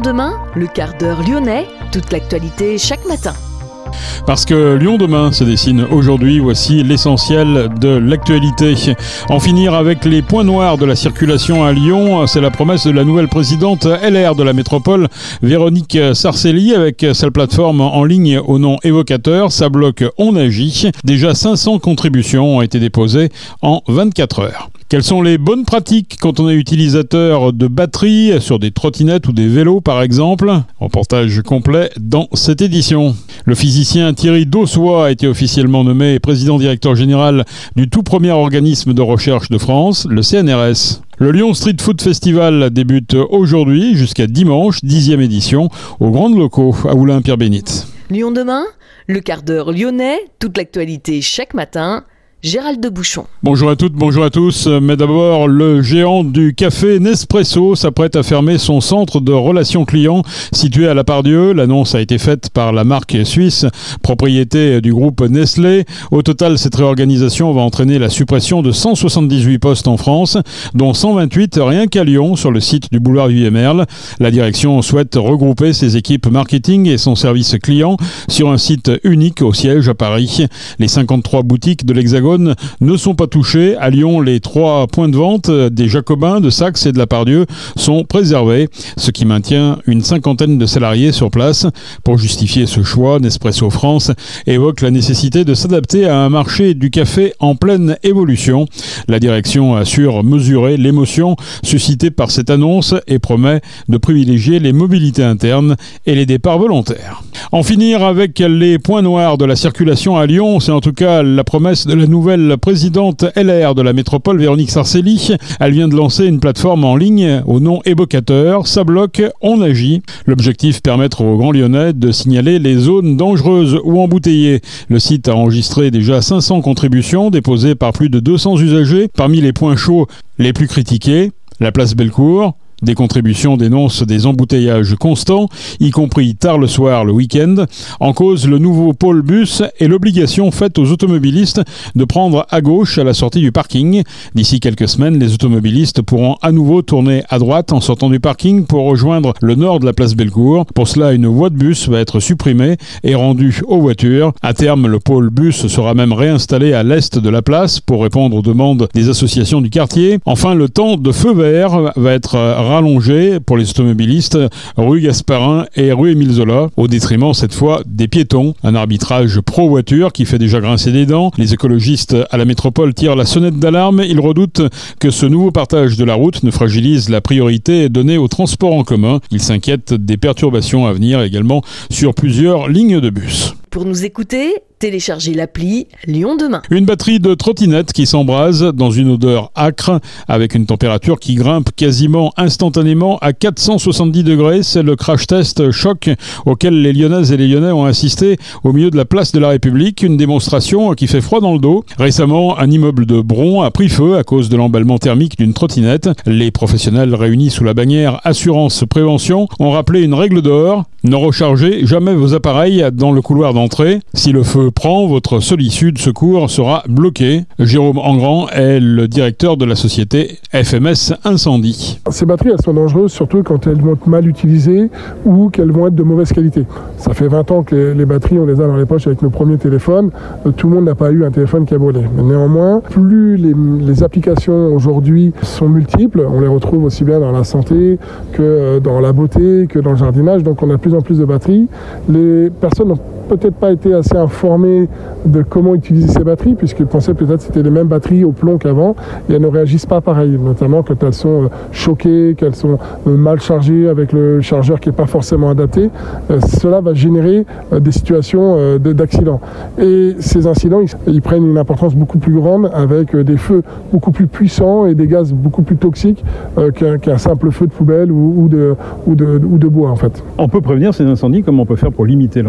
Lyon demain, le quart d'heure lyonnais, toute l'actualité chaque matin. Parce que Lyon demain se dessine aujourd'hui, voici l'essentiel de l'actualité. En finir avec les points noirs de la circulation à Lyon, c'est la promesse de la nouvelle présidente LR de la métropole, Véronique Sarcelli, avec sa plateforme en ligne au nom évocateur, ça bloque On agit. Déjà 500 contributions ont été déposées en 24 heures. Quelles sont les bonnes pratiques quand on est utilisateur de batteries sur des trottinettes ou des vélos par exemple? Reportage complet dans cette édition. Le physicien Thierry Dossois a été officiellement nommé président-directeur général du tout premier organisme de recherche de France, le CNRS. Le Lyon Street Food Festival débute aujourd'hui jusqu'à dimanche, 10e édition, aux Grandes Locaux à Oulin-Pierre-Bénite. Lyon demain, le quart d'heure lyonnais, toute l'actualité chaque matin. Gérald de Bouchon. Bonjour à toutes, bonjour à tous. Mais d'abord, le géant du café Nespresso s'apprête à fermer son centre de relations clients situé à La Part-Dieu. L'annonce a été faite par la marque suisse, propriété du groupe Nestlé. Au total, cette réorganisation va entraîner la suppression de 178 postes en France, dont 128 rien qu'à Lyon, sur le site du boulevard Vuillet-Merle. La direction souhaite regrouper ses équipes marketing et son service client sur un site unique au siège à Paris. Les 53 boutiques de l'Hexagone ne sont pas touchés. À Lyon, les 3 points de vente des Jacobins, de Saxe et de La Part-Dieu sont préservés, ce qui maintient une 50aine de salariés sur place. Pour justifier ce choix, Nespresso France évoque la nécessité de s'adapter à un marché du café en pleine évolution. La direction assure mesurer l'émotion suscitée par cette annonce et promet de privilégier les mobilités internes et les départs volontaires. En finir avec les points noirs de la circulation à Lyon, c'est en tout cas la promesse de la nouvelle présidente LR de la métropole, Véronique Sarcelli. Elle vient de lancer une plateforme en ligne au nom évocateur, ça bloque, on agit. L'objectif, permettre aux Grands Lyonnais de signaler les zones dangereuses ou embouteillées. Le site a enregistré déjà 500 contributions déposées par plus de 200 usagers. Parmi les points chauds les plus critiqués, la place Bellecour. Des contributions dénoncent des embouteillages constants, y compris tard le soir, le week-end. En cause, le nouveau pôle bus et l'obligation faite aux automobilistes de prendre à gauche à la sortie du parking. D'ici quelques semaines, les automobilistes pourront à nouveau tourner à droite en sortant du parking pour rejoindre le nord de la place Bellecour. Pour cela, une voie de bus va être supprimée et rendue aux voitures. À terme, le pôle bus sera même réinstallé à l'est de la place pour répondre aux demandes des associations du quartier. Enfin, le temps de feu vert va être rallongé pour les automobilistes rue Gasparin et rue Émile Zola, au détriment cette fois des piétons. Un arbitrage pro-voiture qui fait déjà grincer des dents. Les écologistes à la métropole tirent la sonnette d'alarme. Ils redoutent que ce nouveau partage de la route ne fragilise la priorité donnée aux transports en commun. Ils s'inquiètent des perturbations à venir également sur plusieurs lignes de bus. Pour nous écouter, téléchargez l'appli Lyon demain. Une batterie de trottinette qui s'embrase dans une odeur âcre avec une température qui grimpe quasiment instantanément à 470 degrés. C'est le crash test choc auquel les Lyonnaises et les Lyonnais ont assisté au milieu de la place de la République. Une démonstration qui fait froid dans le dos. Récemment, un immeuble de Bron a pris feu à cause de l'emballement thermique d'une trottinette. Les professionnels réunis sous la bannière Assurance Prévention ont rappelé une règle d'or. Ne rechargez jamais vos appareils dans le couloir d'entrée. Si le feu prend, votre seule issue de secours sera bloquée. Jérôme Engrand est le directeur de la société FMS Incendie. Ces batteries, elles sont dangereuses surtout quand elles vont être mal utilisées ou qu'elles vont être de mauvaise qualité. Ça fait 20 ans que les batteries, on les a dans les poches avec nos premiers téléphones. Tout le monde n'a pas eu un téléphone qui a brûlé. Mais néanmoins, plus les applications aujourd'hui sont multiples, on les retrouve aussi bien dans la santé que dans la beauté, que dans le jardinage. Donc on a de plus en plus de batteries. Les personnes n'ont peut-être pas été assez informés de comment utiliser ces batteries, puisqu'ils pensaient peut-être que c'était les mêmes batteries au plomb qu'avant, et elles ne réagissent pas pareil, notamment quand elles sont choquées, qu'elles sont mal chargées avec le chargeur qui n'est pas forcément adapté. Cela va générer des situations d'accident. Et ces incidents, ils prennent une importance beaucoup plus grande avec des feux beaucoup plus puissants et des gaz beaucoup plus toxiques qu'un simple feu de poubelle ou de bois en fait. On peut prévenir ces incendies, comment on peut faire pour limiter le risque ?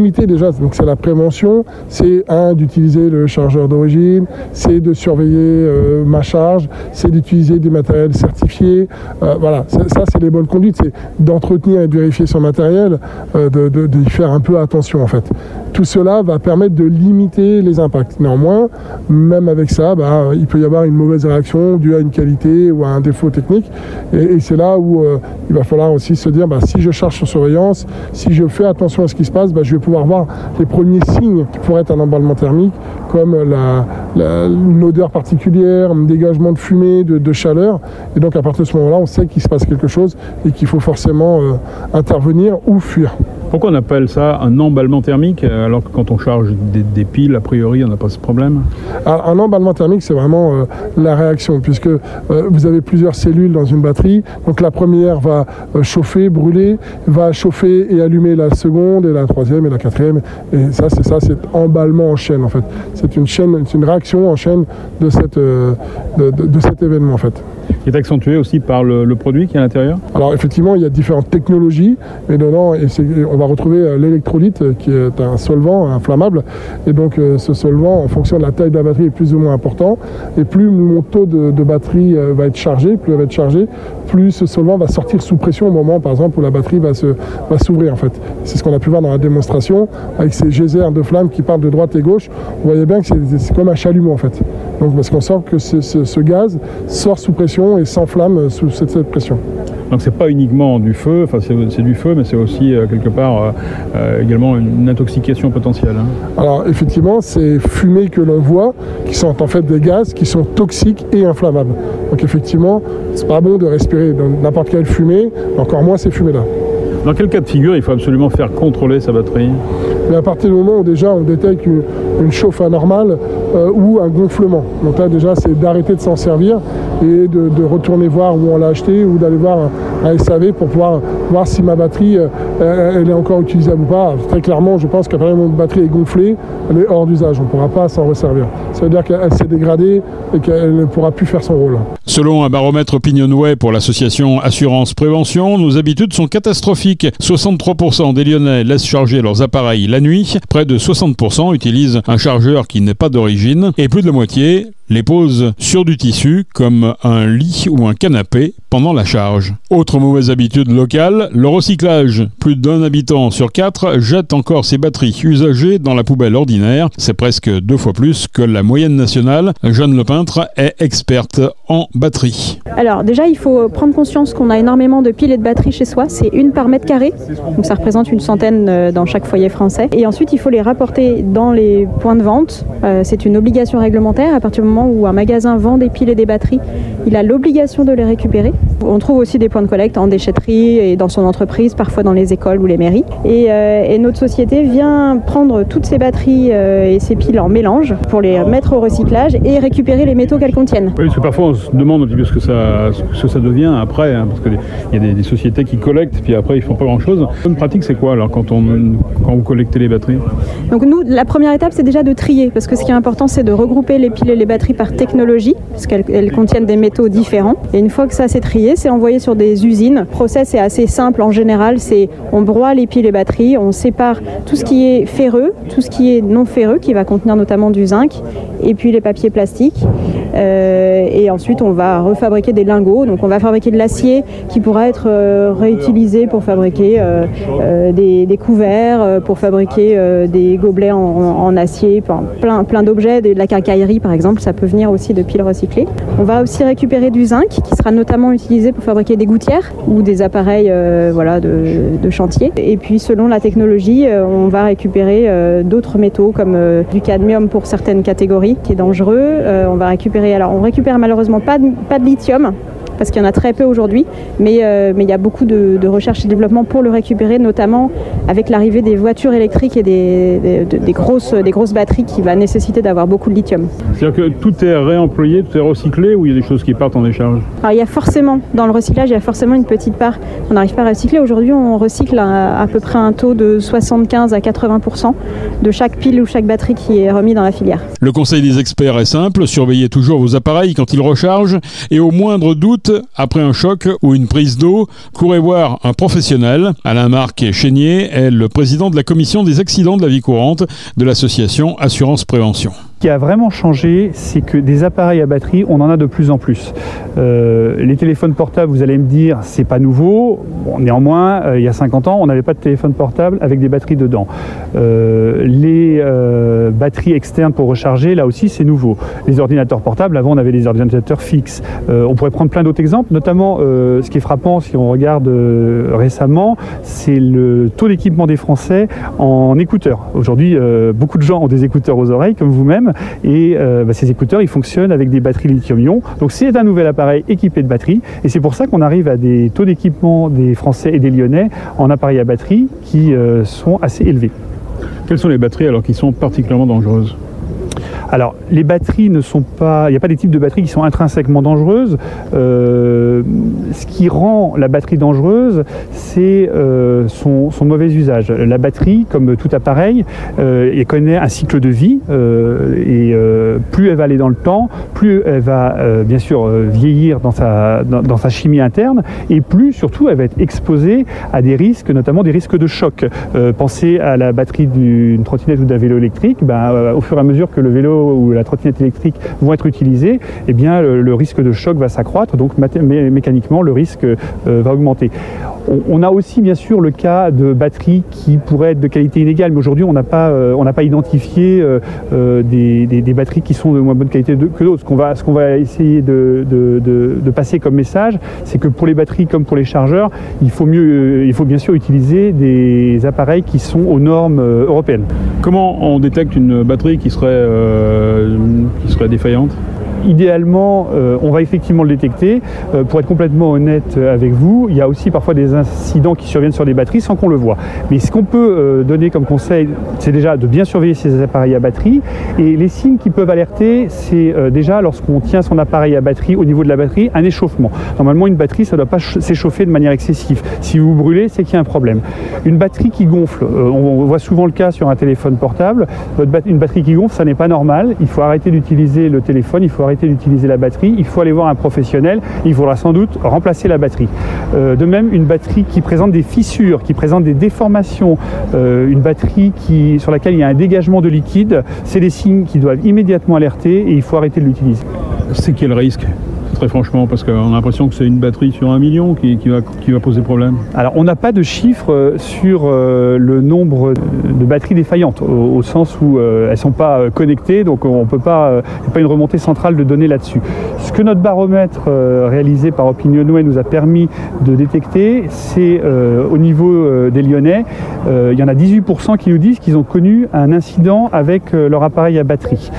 limiter déjà, donc c'est la prévention, c'est d'utiliser le chargeur d'origine, c'est de surveiller ma charge, c'est d'utiliser des matériels certifiés. Voilà, ça c'est les bonnes conduites, c'est d'entretenir et de vérifier son matériel, d'y faire un peu attention en fait. Tout cela va permettre de limiter les impacts. Néanmoins, même avec ça, il peut y avoir une mauvaise réaction due à une qualité ou à un défaut technique. Et c'est là où il va falloir aussi se dire, si je charge sur surveillance, si je fais attention à ce qui se passe, je vais pouvoir voir les premiers signes qui pourraient être un emballement thermique, comme une odeur particulière, un dégagement de fumée, de chaleur. Et donc à partir de ce moment-là, on sait qu'il se passe quelque chose et qu'il faut forcément intervenir ou fuir. Pourquoi on appelle ça un emballement thermique alors que quand on charge des piles, a priori, on n'a pas ce problème? Alors, un emballement thermique, c'est vraiment la réaction, puisque vous avez plusieurs cellules dans une batterie. Donc la première va chauffer, brûler, va chauffer et allumer la seconde, et la troisième et la quatrième. Et ça, c'est emballement en chaîne en fait. C'est une réaction en chaîne de cet événement en fait. Qui est accentué aussi par le produit qui est à l'intérieur? Alors effectivement, il y a différentes technologies, mais dedans, on va retrouver l'électrolyte qui est un solvant inflammable. Et donc ce solvant, en fonction de la taille de la batterie, est plus ou moins important. Et plus mon taux de batterie va être chargé, plus ce solvant va sortir sous pression au moment, par exemple, où la batterie va s'ouvrir en fait. C'est ce qu'on a pu voir dans la démonstration, avec ces geysers de flammes qui partent de droite et gauche. On voyait bien que c'est comme un chalumeau en fait. Donc parce qu'on sent que ce gaz sort sous pression et s'enflamme sous cette pression. Donc c'est pas uniquement du feu, c'est du feu, mais c'est aussi quelque part également une intoxication potentielle. Alors effectivement, ces fumées que l'on voit, qui sont en fait des gaz qui sont toxiques et inflammables. Donc effectivement, c'est pas bon de respirer dans n'importe quelle fumée, encore moins ces fumées-là. Dans quel cas de figure il faut absolument faire contrôler sa batterie? Mais à partir du moment où déjà on détecte une chauffe anormale ou un gonflement. Donc là déjà c'est d'arrêter de s'en servir et de retourner voir où on l'a acheté ou d'aller voir un SAV pour pouvoir voir si ma batterie elle est encore utilisable ou pas. Très clairement, je pense qu'à partir du moment où la batterie est gonflée, elle est hors d'usage, on ne pourra pas s'en resservir. Ça veut dire qu'elle s'est dégradée et qu'elle ne pourra plus faire son rôle. Selon un baromètre Opinionway pour l'association Assurance Prévention, nos habitudes sont catastrophiques. 63% des Lyonnais laissent charger leurs appareils la nuit, près de 60% utilisent un chargeur qui n'est pas d'origine, et plus de la moitié les posent sur du tissu, comme un lit ou un canapé, pendant la charge. Autre mauvaise habitude locale, le recyclage. Plus d'un habitant sur 4 jette encore ses batteries usagées dans la poubelle ordinaire. C'est presque 2 fois plus que la moyenne nationale. Jeanne Lepeintre est experte en batterie. Alors déjà, il faut prendre conscience qu'on a énormément de piles et de batteries chez soi. C'est une par mètre carré, donc ça représente une centaine dans chaque foyer français. Et ensuite, il faut les rapporter dans les points de vente. C'est une obligation réglementaire. À partir du moment où un magasin vend des piles et des batteries, il a l'obligation de les récupérer. On trouve aussi des points de collecte en déchetterie et dans son entreprise, parfois dans les écoles ou les mairies. Et notre société vient prendre toutes ces batteries et ces piles en mélange pour les mettre au recyclage et récupérer les métaux qu'elles contiennent. Oui, parce que parfois on se demande un petit peu ce que ça devient après, parce qu'il y a des sociétés qui collectent, puis après ils font pas grand-chose. Une pratique, c'est quoi alors quand vous collectez les batteries? Donc nous, la première étape, c'est déjà de trier, parce que ce qui est important, c'est de regrouper les piles et les batteries par technologie, parce qu'elles contiennent des métaux différents. Et une fois que ça c'est trié, c'est envoyé sur des usines. Le process est assez simple en général, on broie les piles et batteries, on sépare tout ce qui est ferreux, tout ce qui est non ferreux, qui va contenir notamment du zinc, et puis les papiers plastiques. Et ensuite, on va refabriquer des lingots. Donc, on va fabriquer de l'acier qui pourra être réutilisé pour fabriquer des couverts, pour fabriquer des gobelets en acier, plein d'objets, de la quincaillerie par exemple. Ça peut venir aussi de piles recyclées. On va aussi récupérer du zinc qui sera notamment utilisé pour fabriquer des gouttières ou des appareils de chantier. Et puis, selon la technologie, on va récupérer d'autres métaux comme du cadmium pour certaines catégories qui est dangereux. On récupère malheureusement pas de lithium parce qu'il y en a très peu aujourd'hui, mais il y a beaucoup de recherche et développement pour le récupérer, notamment avec l'arrivée des voitures électriques et des grosses batteries qui va nécessiter d'avoir beaucoup de lithium. C'est-à-dire que tout est réemployé, tout est recyclé, ou il y a des choses qui partent en décharge? Alors il y a forcément, dans le recyclage, il y a forcément une petite part qu'on n'arrive pas à recycler. Aujourd'hui, on recycle à peu près un taux de 75 à 80% de chaque pile ou chaque batterie qui est remis dans la filière. Le conseil des experts est simple, surveillez toujours vos appareils quand ils rechargent, et au moindre doute, alerte après un choc ou une prise d'eau, courez voir un professionnel. Alain-Marc Chénier est le président de la commission des accidents de la vie courante de l'association Assurance Prévention. Ce qui a vraiment changé, c'est que des appareils à batterie, on en a de plus en plus. Les téléphones portables, vous allez me dire, c'est pas nouveau. Bon, néanmoins, il y a 50 ans, on n'avait pas de téléphone portable avec des batteries dedans. Les batteries externes pour recharger, là aussi, c'est nouveau. Les ordinateurs portables, avant, on avait des ordinateurs fixes. On pourrait prendre plein d'autres exemples, notamment ce qui est frappant, si on regarde récemment, c'est le taux d'équipement des Français en écouteurs. Aujourd'hui, beaucoup de gens ont des écouteurs aux oreilles, comme vous-même. Et ces écouteurs, ils fonctionnent avec des batteries lithium-ion. Donc c'est un nouvel appareil équipé de batterie. Et c'est pour ça qu'on arrive à des taux d'équipement des Français et des Lyonnais en appareils à batterie qui sont assez élevés. Quelles sont les batteries alors qui sont particulièrement dangereuses ? Alors, les batteries ne sont pas... Il n'y a pas des types de batteries qui sont intrinsèquement dangereuses. Ce qui rend la batterie dangereuse, c'est son mauvais usage. La batterie, comme tout appareil, elle connaît un cycle de vie. Plus elle va aller dans le temps, plus elle va bien sûr vieillir dans sa chimie interne, et plus surtout elle va être exposée à des risques, notamment des risques de choc. Pensez à la batterie d'une trottinette ou d'un vélo électrique. Au fur et à mesure que le vélo ou la trottinette électrique vont être utilisés, eh bien, le risque de choc va s'accroître, donc mécaniquement le risque va augmenter. On a aussi bien sûr le cas de batteries qui pourraient être de qualité inégale, mais aujourd'hui on n'a pas identifié des batteries qui sont de moins bonne qualité que d'autres. Ce qu'on va essayer de passer comme message, c'est que pour les batteries comme pour les chargeurs, il faut bien sûr utiliser des appareils qui sont aux normes européennes. Comment on détecte une batterie qui serait défaillante ? Idéalement, on va effectivement le détecter. Pour être complètement honnête avec vous, il y a aussi parfois des incidents qui surviennent sur des batteries sans qu'on le voit. Mais ce qu'on peut donner comme conseil, c'est déjà de bien surveiller ces appareils à batterie. Et les signes qui peuvent alerter, c'est déjà lorsqu'on tient son appareil à batterie, au niveau de la batterie, un échauffement. Normalement, une batterie, ça ne doit pas s'échauffer de manière excessive. Si vous brûlez, c'est qu'il y a un problème. Une batterie qui gonfle, on voit souvent le cas sur un téléphone portable. Une batterie qui gonfle, ça n'est pas normal. Il faut arrêter d'utiliser le téléphone, il faut arrêter d'utiliser la batterie, il faut aller voir un professionnel, il faudra sans doute remplacer la batterie. De même, une batterie qui présente des fissures, qui présente des déformations, une batterie sur laquelle il y a un dégagement de liquide, c'est des signes qui doivent immédiatement alerter et il faut arrêter de l'utiliser. C'est quel risque ? Très franchement, parce qu'on a l'impression que c'est une batterie sur 1 million qui va poser problème. Alors, on n'a pas de chiffres sur le nombre de batteries défaillantes, au sens où elles ne sont pas connectées, donc on peut pas, il n'y a pas une remontée centrale de données là-dessus. Ce que notre baromètre réalisé par OpinionWay nous a permis de détecter, c'est au niveau des Lyonnais, il y en a 18% qui nous disent qu'ils ont connu un incident avec leur appareil à batterie.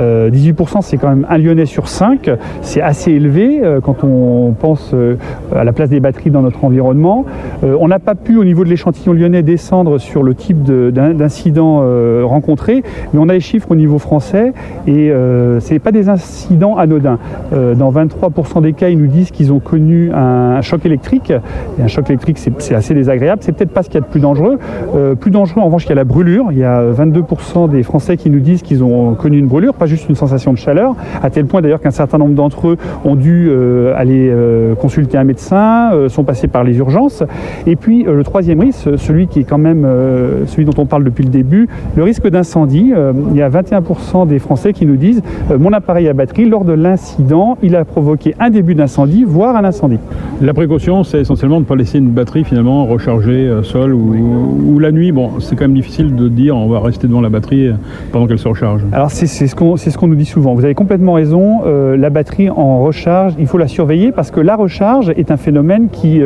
18%, c'est quand même un Lyonnais sur 5, c'est assez élevé quand on pense à la place des batteries dans notre environnement. On n'a pas pu, au niveau de l'échantillon lyonnais, descendre sur le type d'incident rencontré, mais on a les chiffres au niveau français et ce n'est pas des incidents anodins. Dans 23% des cas, ils nous disent qu'ils ont connu un choc électrique. Et un choc électrique, c'est assez désagréable. C'est peut-être pas ce qu'il y a de plus dangereux. Plus dangereux, en revanche, il y a la brûlure. Il y a 22% des Français qui nous disent qu'ils ont connu une brûlure, pas juste une sensation de chaleur, à tel point d'ailleurs qu'un certain nombre d'entre eux ont dû aller consulter un médecin, sont passés par les urgences. Et puis le troisième risque, celui qui est quand même celui dont on parle depuis le début, le risque d'incendie. Il y a 21% des Français qui nous disent mon appareil à batterie, lors de l'incident, il a provoqué un début d'incendie, voire un incendie. La précaution, c'est essentiellement de ne pas laisser une batterie finalement recharger seule ou la nuit. Bon, c'est quand même difficile de dire on va rester devant la batterie pendant qu'elle se recharge. Alors c'est ce qu'on nous dit souvent. Vous avez complètement raison. La batterie en recharge, il faut la surveiller parce que la recharge est un phénomène qui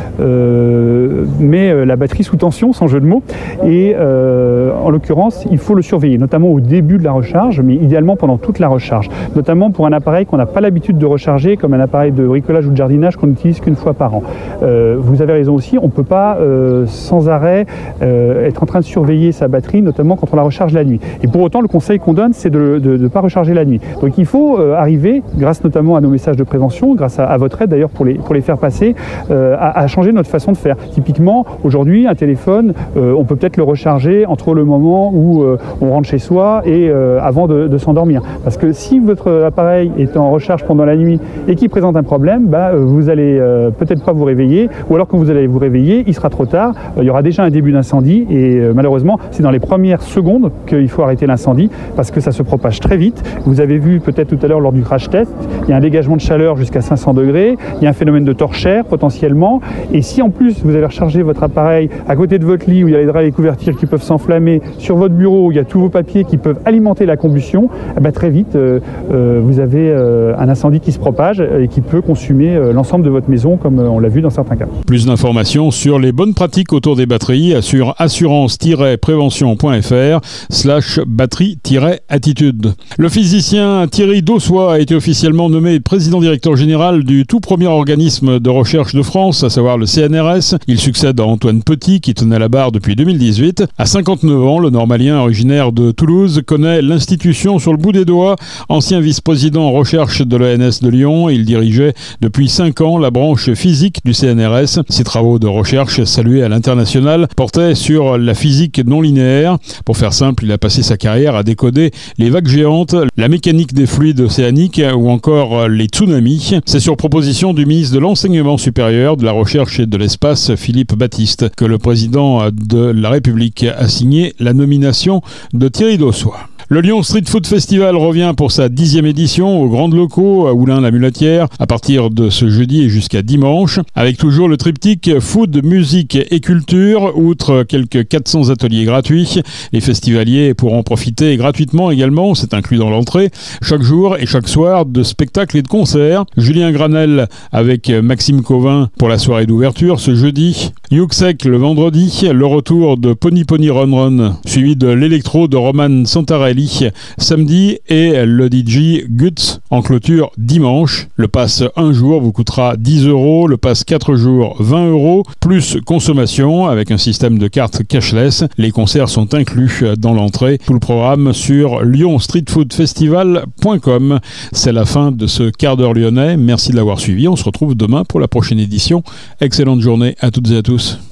met la batterie sous tension, sans jeu de mots. Et en l'occurrence, il faut le surveiller, notamment au début de la recharge, mais idéalement pendant toute la recharge. Notamment pour un appareil qu'on n'a pas l'habitude de recharger, comme un appareil de bricolage ou de jardinage qu'on n'utilise qu'une fois par an. Vous avez raison aussi, on ne peut pas sans arrêt être en train de surveiller sa batterie, notamment quand on la recharge la nuit. Et pour autant, le conseil qu'on donne, c'est de ne pas recharger la nuit. Donc il faut arriver, grâce notamment à nos messages messages de prévention, grâce à votre aide d'ailleurs pour les faire passer, à changer notre façon de faire. Typiquement, aujourd'hui, un téléphone, on peut peut-être le recharger entre le moment où on rentre chez soi et avant de s'endormir. Parce que si votre appareil est en recharge pendant la nuit et qu'il présente un problème, vous allez peut-être pas vous réveiller, ou alors quand vous allez vous réveiller, il sera trop tard, il y aura déjà un début d'incendie et malheureusement, c'est dans les premières secondes qu'il faut arrêter l'incendie parce que ça se propage très vite. Vous avez vu peut-être tout à l'heure lors du crash test, il y a un dégagement de chaleur jusqu'à 500 degrés, il y a un phénomène de torchère potentiellement, et si en plus vous avez rechargé votre appareil à côté de votre lit où il y a les draps et les couvertures qui peuvent s'enflammer, sur votre bureau où il y a tous vos papiers qui peuvent alimenter la combustion, très vite vous avez un incendie qui se propage et qui peut consumer l'ensemble de votre maison comme on l'a vu dans certains cas. Plus d'informations sur les bonnes pratiques autour des batteries sur assurance-prévention.fr/batterie-attitude. Le physicien Thierry Dossoy a été officiellement nommé président-directeur général du tout premier organisme de recherche de France, à savoir le CNRS. Il succède à Antoine Petit qui tenait la barre depuis 2018. À 59 ans, le Normalien originaire de Toulouse connaît l'institution sur le bout des doigts. Ancien vice-président en recherche de l'ENS de Lyon, il dirigeait depuis 5 ans la branche physique du CNRS. Ses travaux de recherche, salués à l'international, portaient sur la physique non linéaire. Pour faire simple, il a passé sa carrière à décoder les vagues géantes, la mécanique des fluides océaniques ou encore les tsunamis. C'est sur proposition du ministre de l'Enseignement supérieur, de la Recherche et de l'Espace, Philippe Baptiste, que le président de la République a signé la nomination de Thierry Dossoy. Le Lyon Street Food Festival revient pour sa 10e édition aux Grandes Locaux à Oulin-la-Mulatière à partir de ce jeudi et jusqu'à dimanche, avec toujours le triptyque food, musique et culture. Outre quelques 400 ateliers gratuits, les festivaliers pourront profiter gratuitement également, c'est inclus dans l'entrée, chaque jour et chaque soir de spectacles et de concerts. Julien Granel avec Maxime Covin pour la soirée d'ouverture ce jeudi. Yuxek le vendredi, le retour de Pony Pony Run Run, suivi de l'électro de Roman Santarelli samedi et le DJ Guts en clôture dimanche. Le pass 1 jour vous coûtera 10 €, le pass 4 jours 20 €, plus consommation avec un système de carte cashless. Les concerts sont inclus dans l'entrée. Tout le programme sur lyonstreetfoodfestival.com. C'est la fin de ce quart d'heure lyonnais. Merci de l'avoir suivi. On se retrouve demain pour la prochaine édition. Excellente journée à toutes et à tous.